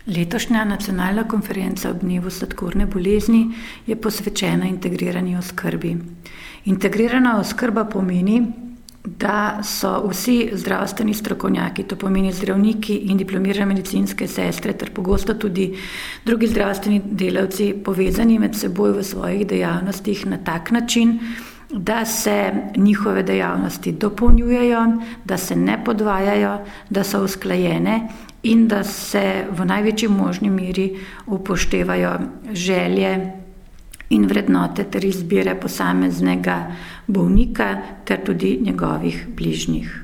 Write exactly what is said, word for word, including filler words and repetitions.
Letošnja nacionalna konferenca ob dnevu sladkorne bolezni je posvečena integrirani oskrbi. Integrirana oskrba pomeni, da so vsi zdravstveni strokovnjaki, to pomeni zdravniki in diplomirane medicinske sestre ter pogosto tudi drugi zdravstveni delavci povezani med seboj v svojih dejavnostih na tak način, da se njihove dejavnosti dopolnjujejo, da se ne podvajajo, da so usklajene in da se v največji možni meri upoštevajo želje in vrednote ter izbire posameznega bolnika ter tudi njegovih bližnjih.